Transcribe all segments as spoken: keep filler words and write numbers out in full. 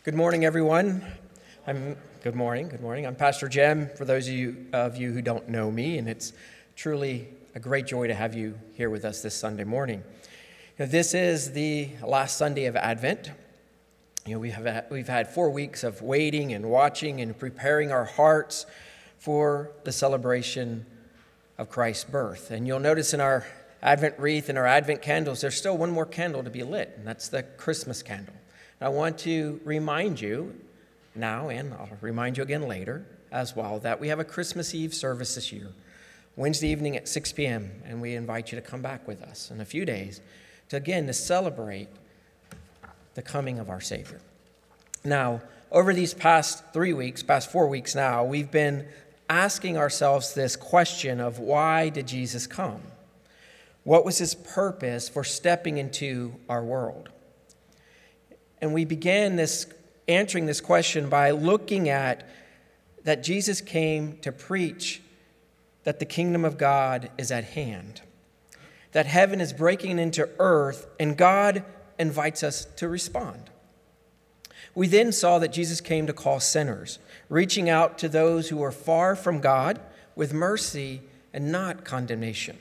Good morning, everyone. I'm good morning. Good morning. I'm Pastor Jim. For those of you of you who don't know me, and it's truly a great joy to have you here with us this Sunday morning. You know, this is the last Sunday of Advent. You know, we have had, we've had four weeks of waiting and watching and preparing our hearts for the celebration of Christ's birth. And you'll notice in our Advent wreath and our Advent candles, there's still one more candle to be lit, and that's the Christmas candle. I want to remind you now, and I'll remind you again later as well, that we have a Christmas Eve service this year, Wednesday evening at six p.m., and we invite you to come back with us in a few days to, again, to celebrate the coming of our Savior. Now, over these past three weeks, past four weeks now, we've been asking ourselves this question of why did Jesus come? What was his purpose for stepping into our world? And we began this answering this question by looking at that Jesus came to preach that the kingdom of God is at hand, that heaven is breaking into earth, and God invites us to respond. We then saw that Jesus came to call sinners, reaching out to those who are far from God with mercy and not condemnation.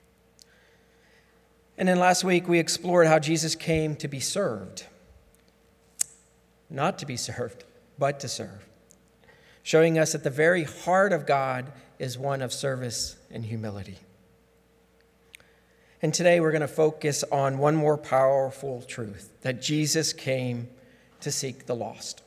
And then last week we explored how Jesus came to be served. Not to be served, but to serve, showing us that the very heart of God is one of service and humility. And today we're going to focus on one more powerful truth, that Jesus came to seek the lost.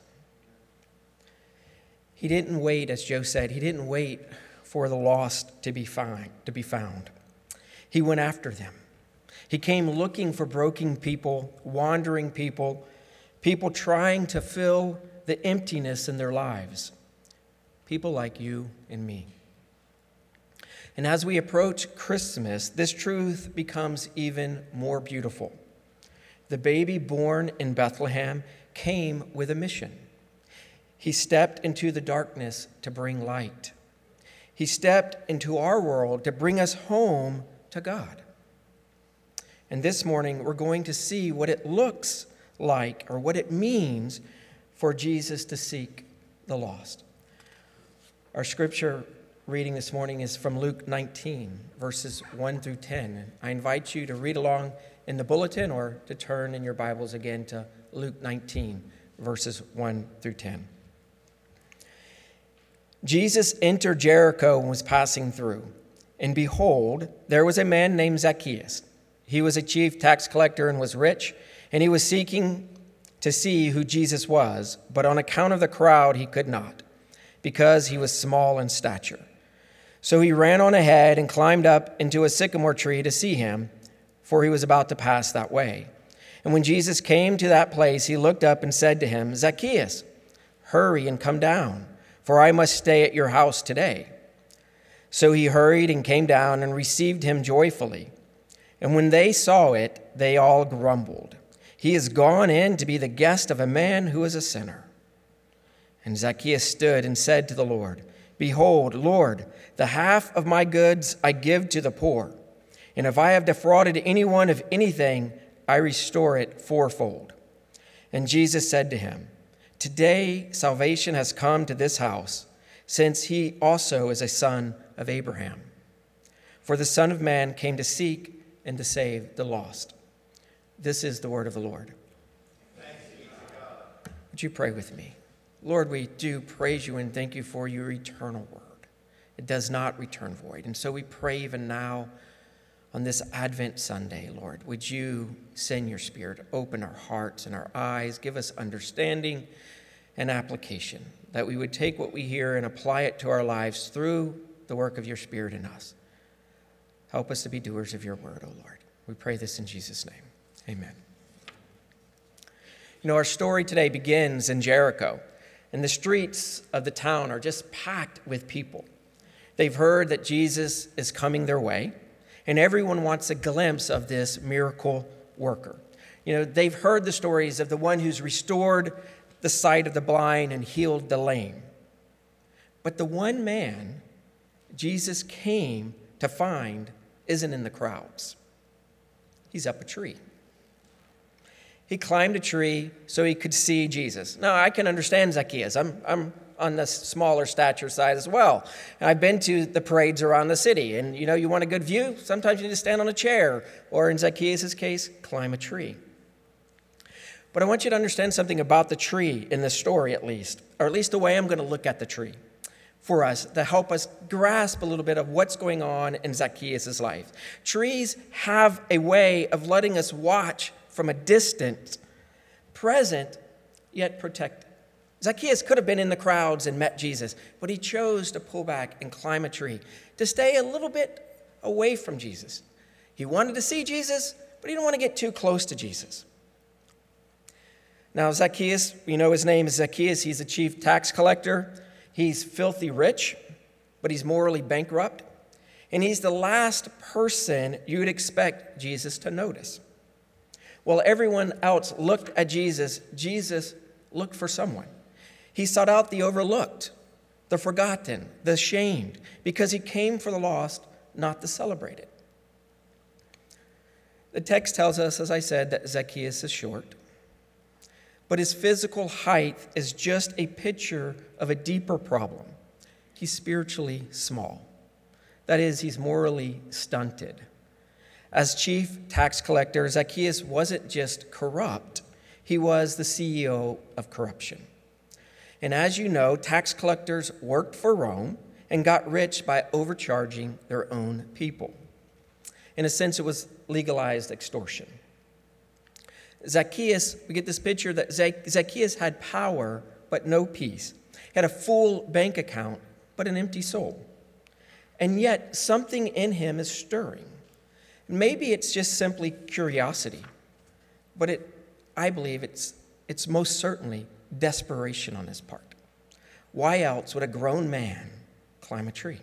He didn't wait, as Joe said, he didn't wait for the lost to be found, to be found. He went after them. He came looking for broken people, wandering people, people trying to fill the emptiness in their lives. People like you and me. And as we approach Christmas, this truth becomes even more beautiful. The baby born in Bethlehem came with a mission. He stepped into the darkness to bring light. He stepped into our world to bring us home to God. And this morning, we're going to see what it looks like, or what it means for Jesus to seek the lost. Our scripture reading this morning is from Luke nineteen, verses one through ten. I invite you to read along in the bulletin or to turn in your Bibles again to Luke nineteen, verses one through ten. Jesus entered Jericho and was passing through, and behold, there was a man named Zacchaeus. He was a chief tax collector and was rich, and he was seeking to see who Jesus was, but on account of the crowd he could not, because he was small in stature. So he ran on ahead and climbed up into a sycamore tree to see him, for he was about to pass that way. And when Jesus came to that place, he looked up and said to him, "Zacchaeus, hurry and come down, for I must stay at your house today." So he hurried and came down and received him joyfully. And when they saw it, they all grumbled. "He has gone in to be the guest of a man who is a sinner." And Zacchaeus stood and said to the Lord, "Behold, Lord, the half of my goods I give to the poor. And if I have defrauded anyone of anything, I restore it fourfold." And Jesus said to him, "Today salvation has come to this house, since he also is a son of Abraham. For the Son of Man came to seek and to save the lost." This is the word of the Lord. Thanks be to God. Would you pray with me? Lord, we do praise you and thank you for your eternal word. It does not return void. And so we pray even now on this Advent Sunday, Lord, would you send your Spirit, open our hearts and our eyes, give us understanding and application, that we would take what we hear and apply it to our lives through the work of your Spirit in us. Help us to be doers of your word, O Lord. We pray this in Jesus' name. Amen. You know, our story today begins in Jericho, and the streets of the town are just packed with people. They've heard that Jesus is coming their way, and everyone wants a glimpse of this miracle worker. You know, they've heard the stories of the one who's restored the sight of the blind and healed the lame. But the one man Jesus came to find isn't in the crowds. He's up a tree. He climbed a tree so he could see Jesus. Now, I can understand Zacchaeus. I'm, I'm on the smaller stature side as well. And I've been to the parades around the city. And, you know, you want a good view? Sometimes you need to stand on a chair. Or in Zacchaeus' case, climb a tree. But I want you to understand something about the tree in this story, at least. Or at least the way I'm going to look at the tree for us to help us grasp a little bit of what's going on in Zacchaeus' life. Trees have a way of letting us watch from a distance, present, yet protected. Zacchaeus could have been in the crowds and met Jesus, but he chose to pull back and climb a tree, to stay a little bit away from Jesus. He wanted to see Jesus, but he didn't want to get too close to Jesus. Now, Zacchaeus, we know his name is Zacchaeus. He's a chief tax collector. He's filthy rich, but he's morally bankrupt. And he's the last person you would expect Jesus to notice. While everyone else looked at Jesus, Jesus looked for someone. He sought out the overlooked, the forgotten, the shamed, because he came for the lost, not the celebrated. The text tells us, as I said, that Zacchaeus is short, but his physical height is just a picture of a deeper problem. He's spiritually small. That is, he's morally stunted. As chief tax collector, Zacchaeus wasn't just corrupt, he was the C E O of corruption. And as you know, tax collectors worked for Rome and got rich by overcharging their own people. In a sense, it was legalized extortion. Zacchaeus, we get this picture that Zacchaeus had power but no peace. He had a full bank account but an empty soul. And yet something in him is stirring. Maybe it's just simply curiosity, but it, I believe it's, it's most certainly desperation on his part. Why else would a grown man climb a tree?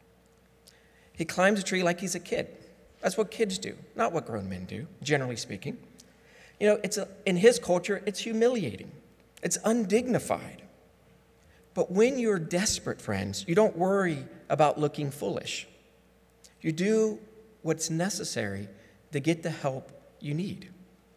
He climbs a tree like he's a kid. That's what kids do, not what grown men do, generally speaking. You know, it's a, in his culture, it's humiliating. It's undignified. But when you're desperate, friends, you don't worry about looking foolish. You do what's necessary to get the help you need.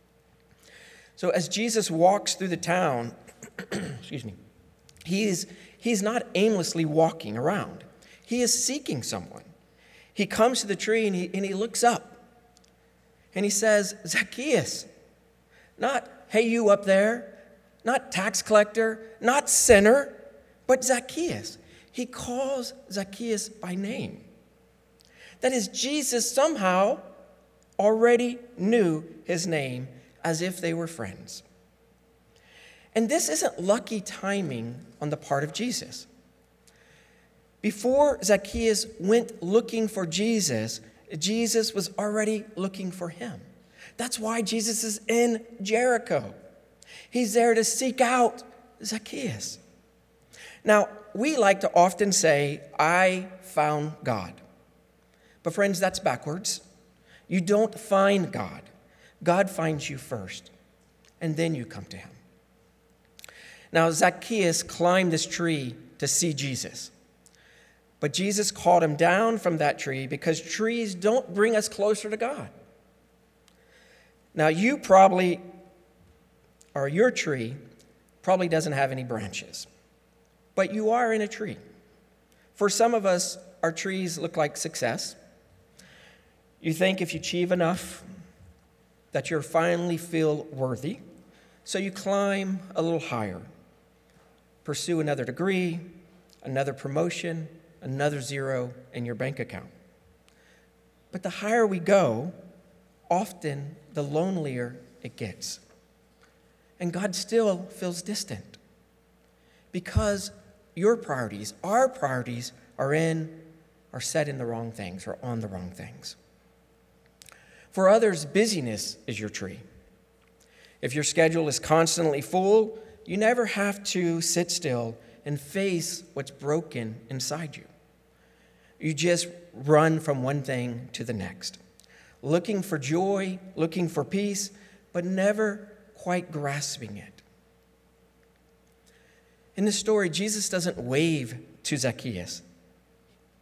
So as Jesus walks through the town, excuse me, he's, he's not aimlessly walking around. He is seeking someone. He comes to the tree and he, and he looks up and he says, Zacchaeus, not, hey, you up there, not tax collector, not sinner, but Zacchaeus. He calls Zacchaeus by name. That is, Jesus somehow already knew his name as if they were friends. And this isn't lucky timing on the part of Jesus. Before Zacchaeus went looking for Jesus, Jesus was already looking for him. That's why Jesus is in Jericho. He's there to seek out Zacchaeus. Now, we like to often say, I found God. But friends, that's backwards. You don't find God. God finds you first, and then you come to him. Now, Zacchaeus climbed this tree to see Jesus. But Jesus called him down from that tree because trees don't bring us closer to God. Now, you probably, or your tree, probably doesn't have any branches. But you are in a tree. For some of us, our trees look like success. You think if you achieve enough, that you'll finally feel worthy. So you climb a little higher, pursue another degree, another promotion, another zero in your bank account. But the higher we go, often the lonelier it gets. And God still feels distant because your priorities, our priorities, are in, are set in the wrong things or on the wrong things. For others, busyness is your tree. If your schedule is constantly full, you never have to sit still and face what's broken inside you. You just run from one thing to the next, looking for joy, looking for peace, but never quite grasping it. In this story, Jesus doesn't wave to Zacchaeus.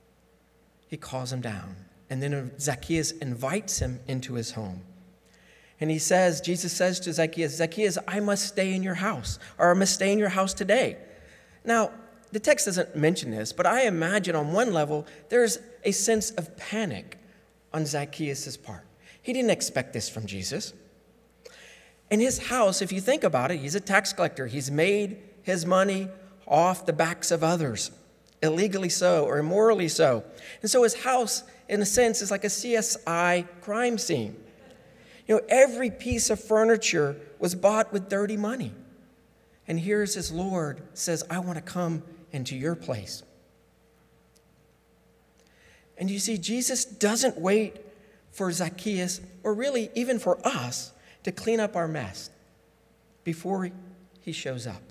He calls him down. And then Zacchaeus invites him into his home. And he says, Jesus says to Zacchaeus, Zacchaeus, I must stay in your house, or I must stay in your house today. Now, the text doesn't mention this, but I imagine on one level, there's a sense of panic on Zacchaeus' part. He didn't expect this from Jesus. In his house, if you think about it, he's a tax collector. He's made his money off the backs of others, illegally so or immorally so. And so his house, in a sense, is like a C S I crime scene. You know, every piece of furniture was bought with dirty money. And here's his Lord says, I want to come into your place. And you see, Jesus doesn't wait for Zacchaeus, or really even for us, to clean up our mess before he shows up.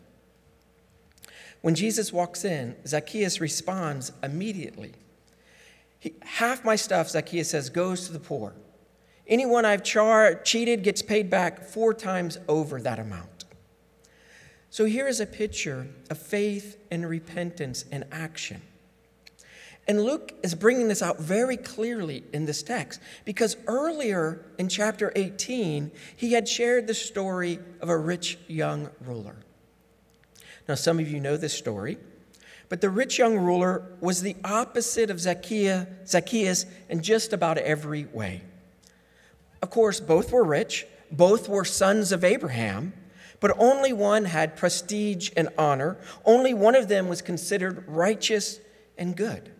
When Jesus walks in, Zacchaeus responds immediately. He, half my stuff, Zacchaeus says, goes to the poor. Anyone I've char- cheated gets paid back four times over that amount. So here is a picture of faith and repentance in action. And Luke is bringing this out very clearly in this text, because earlier in chapter eighteen, he had shared the story of a rich young ruler. Now, some of you know this story, but the rich young ruler was the opposite of Zacchaeus, Zacchaeus in just about every way. Of course, both were rich, both were sons of Abraham, but only one had prestige and honor. Only one of them was considered righteous and good.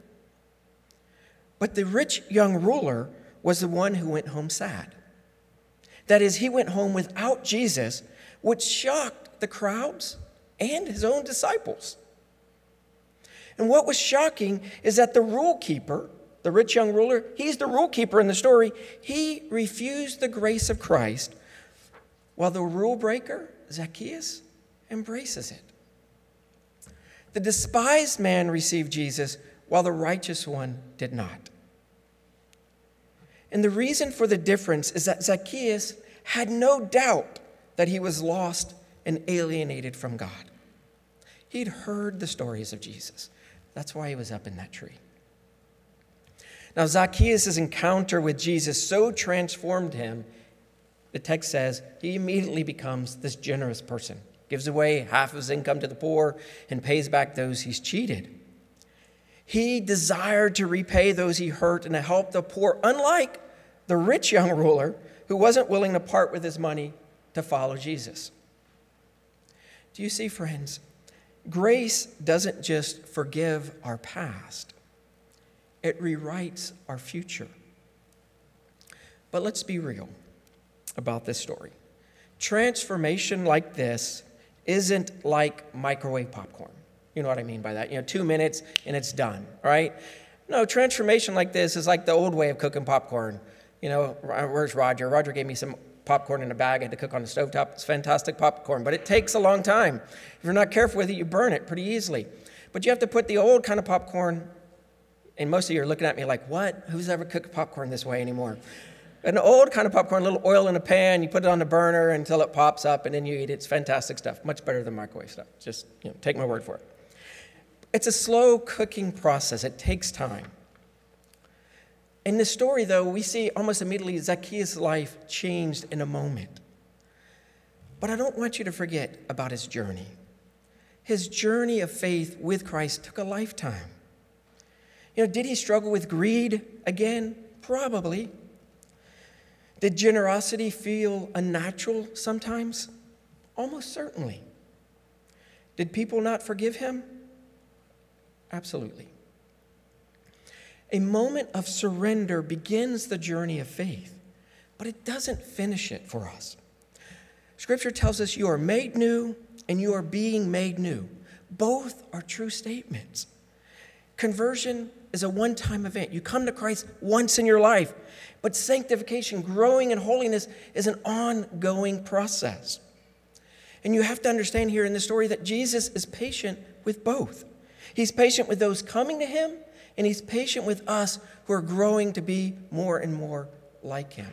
But the rich young ruler was the one who went home sad. That is, he went home without Jesus, which shocked the crowds and his own disciples. And what was shocking is that the rule keeper, the rich young ruler, he's the rule keeper in the story, he refused the grace of Christ, while the rule breaker, Zacchaeus, embraces it. The despised man received Jesus, while the righteous one did not. And the reason for the difference is that Zacchaeus had no doubt that he was lost and alienated from God. He'd heard the stories of Jesus. That's why he was up in that tree. Now, Zacchaeus' encounter with Jesus so transformed him, the text says, he immediately becomes this generous person, gives away half of his income to the poor, and pays back those he's cheated. He desired to repay those he hurt and to help the poor, unlike the rich young ruler who wasn't willing to part with his money to follow Jesus. Do you see, friends? Grace doesn't just forgive our past. It rewrites our future. But let's be real about this story. Transformation like this isn't like microwave popcorn. You know what I mean by that? You know, two minutes and it's done, right? No, transformation like this is like the old way of cooking popcorn. You know, where's Roger? Roger gave me some popcorn in a bag. I had to cook on the stovetop. It's fantastic popcorn, but it takes a long time. If you're not careful with it, you burn it pretty easily. But you have to put the old kind of popcorn, and most of you are looking at me like, what? Who's ever cooked popcorn this way anymore? An old kind of popcorn, a little oil in a pan, you put it on the burner until it pops up, and then you eat it. It's fantastic stuff, much better than microwave stuff. Just, you know, take my word for it. It's a slow cooking process. It takes time. In this story, though, we see almost immediately Zacchaeus' life changed in a moment. But I don't want you to forget about his journey. His journey of faith with Christ took a lifetime. You know, did he struggle with greed again? Probably. Did generosity feel unnatural sometimes? Almost certainly. Did people not forgive him? Absolutely. A moment of surrender begins the journey of faith, but it doesn't finish it for us. Scripture tells us you are made new and you are being made new. Both are true statements. Conversion is a one-time event. You come to Christ once in your life, but sanctification, growing in holiness, is an ongoing process. And you have to understand here in the story that Jesus is patient with both. He's patient with those coming to him, and he's patient with us who are growing to be more and more like him.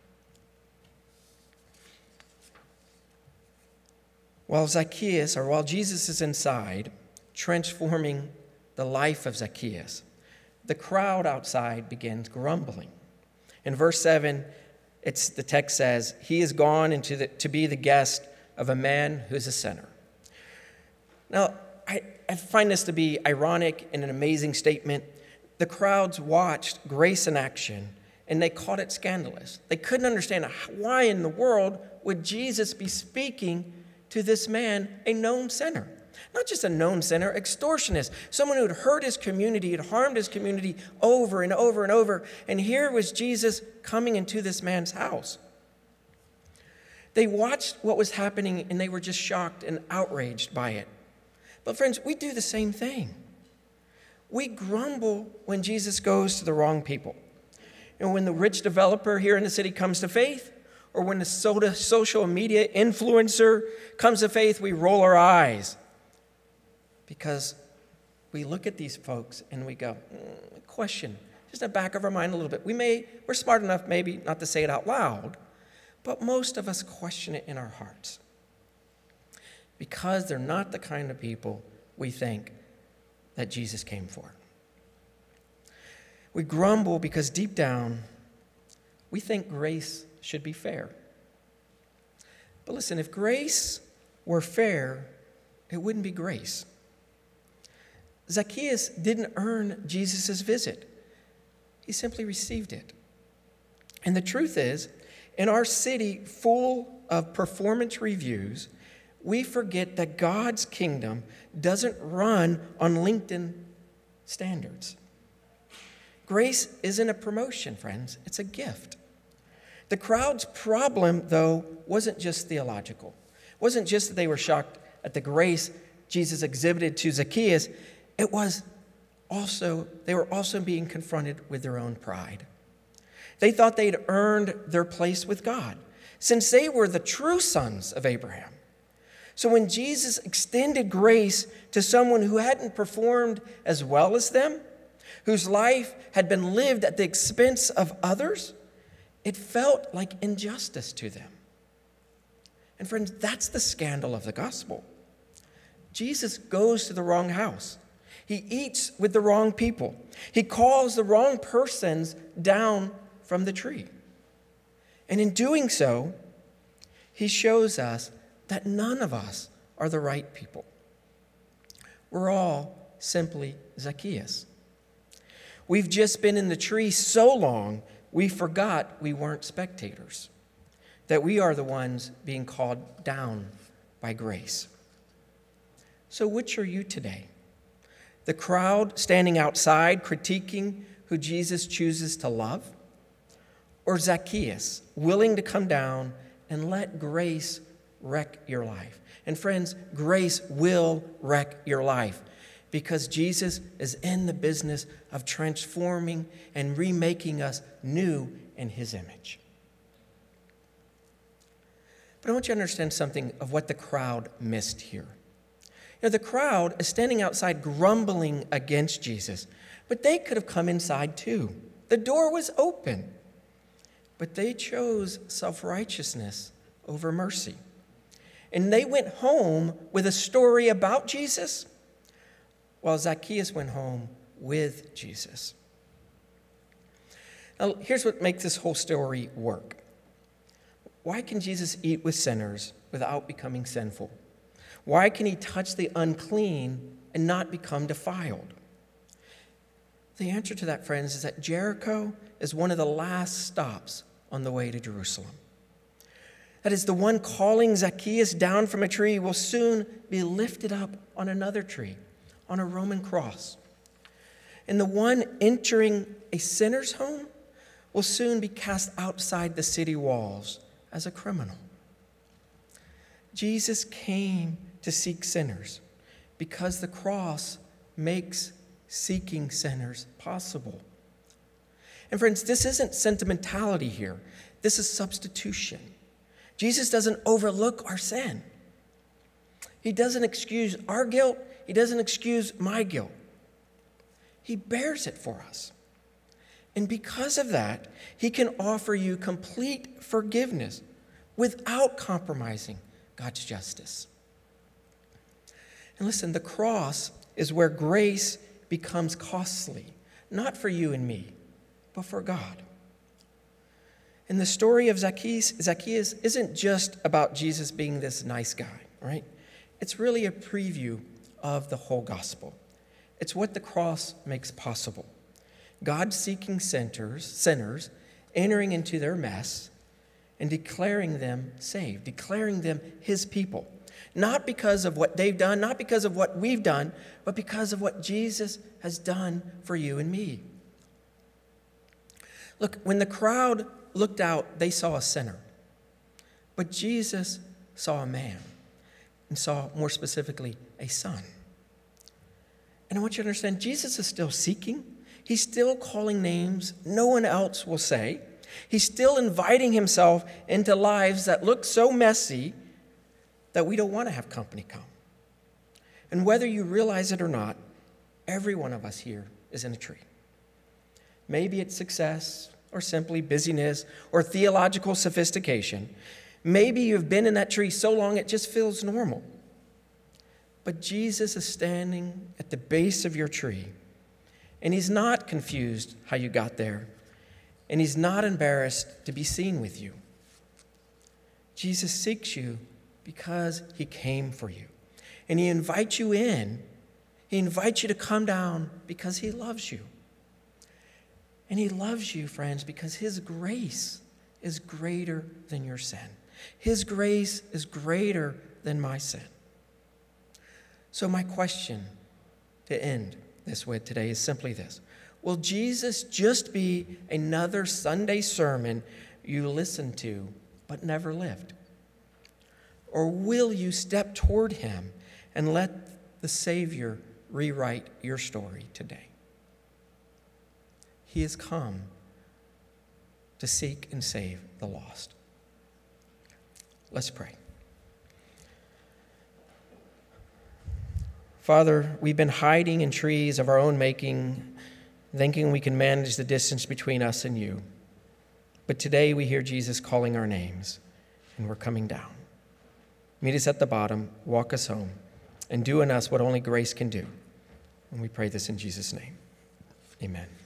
While Zacchaeus, or while Jesus is inside, transforming the life of Zacchaeus, the crowd outside begins grumbling. In verse seven, It's, the text says, he is gone into the, to be the guest of a man who's a sinner. Now, I, I find this to be ironic and an amazing statement. The crowds watched grace in action, and they called it scandalous. They couldn't understand why in the world would Jesus be speaking to this man, a known sinner. Not just a known sinner, extortionist, someone who had hurt his community, had harmed his community over and over and over. And here was Jesus coming into this man's house. They watched what was happening, and they were just shocked and outraged by it. But friends, we do the same thing. We grumble when Jesus goes to the wrong people. And when the rich developer here in the city comes to faith, or when the social media influencer comes to faith, we roll our eyes. Because we look at these folks and we go, mm, question, just in the back of our mind a little bit. We may, we're smart enough maybe not to say it out loud, but most of us question it in our hearts. Because they're not the kind of people we think that Jesus came for. We grumble because deep down, we think grace should be fair. But listen, if grace were fair, it wouldn't be grace. Zacchaeus didn't earn Jesus' visit. He simply received it. And the truth is, in our city full of performance reviews, we forget that God's kingdom doesn't run on LinkedIn standards. Grace isn't a promotion, friends. It's a gift. The crowd's problem, though, wasn't just theological. It wasn't just that they were shocked at the grace Jesus exhibited to Zacchaeus. It was also, they were also being confronted with their own pride. They thought they'd earned their place with God, since they were the true sons of Abraham. So when Jesus extended grace to someone who hadn't performed as well as them, whose life had been lived at the expense of others, it felt like injustice to them. And friends, that's the scandal of the gospel. Jesus goes to the wrong house. He eats with the wrong people. He calls the wrong persons down from the tree. And in doing so, he shows us that none of us are the right people. We're all simply Zacchaeus. We've just been in the tree so long, we forgot we weren't spectators, that we are the ones being called down by grace. So which are you today? The crowd standing outside critiquing who Jesus chooses to love? Or Zacchaeus, willing to come down and let grace wreck your life? And friends, grace will wreck your life because Jesus is in the business of transforming and remaking us new in his image. But I want you to understand something of what the crowd missed here. You know, the crowd is standing outside grumbling against Jesus, but they could have come inside too. The door was open, but they chose self-righteousness over mercy. And they went home with a story about Jesus, while Zacchaeus went home with Jesus. Now, here's what makes this whole story work. Why can Jesus eat with sinners without becoming sinful? Why can he touch the unclean and not become defiled? The answer to that, friends, is that Jericho is one of the last stops on the way to Jerusalem. That is, the one calling Zacchaeus down from a tree will soon be lifted up on another tree, on a Roman cross. And the one entering a sinner's home will soon be cast outside the city walls as a criminal. Jesus came to seek sinners because the cross makes seeking sinners possible. And friends, this isn't sentimentality here. This is substitution. Jesus doesn't overlook our sin. He doesn't excuse our guilt. He doesn't excuse my guilt. He bears it for us. And because of that, he can offer you complete forgiveness without compromising God's justice. And listen, the cross is where grace becomes costly, not for you and me, but for God. And the story of Zacchaeus, Zacchaeus isn't just about Jesus being this nice guy, right? It's really a preview of the whole gospel. It's what the cross makes possible. God seeking sinners, sinners entering into their mess and declaring them saved, declaring them his people. Not because of what they've done, not because of what we've done, but because of what Jesus has done for you and me. Look, when the crowd looked out, they saw a sinner. But Jesus saw a man, and saw, more specifically, a son. And I want you to understand, Jesus is still seeking. He's still calling names no one else will say. He's still inviting himself into lives that look so messy that we don't want to have company come. And whether you realize it or not, every one of us here is in a tree. Maybe it's success, or simply busyness, or theological sophistication. Maybe you've been in that tree so long it just feels normal. But Jesus is standing at the base of your tree, and he's not confused how you got there, and he's not embarrassed to be seen with you. Jesus seeks you because he came for you, and he invites you in. He invites you to come down because he loves you. And he loves you, friends, because his grace is greater than your sin. His grace is greater than my sin. So my question to end this with today is simply this. Will Jesus just be another Sunday sermon you listened to but never lived? Or will you step toward him and let the Savior rewrite your story today? He has come to seek and save the lost. Let's pray. Father, we've been hiding in trees of our own making, thinking we can manage the distance between us and you. But today we hear Jesus calling our names, and we're coming down. Meet us at the bottom, walk us home, and do in us what only grace can do. And we pray this in Jesus' name. Amen.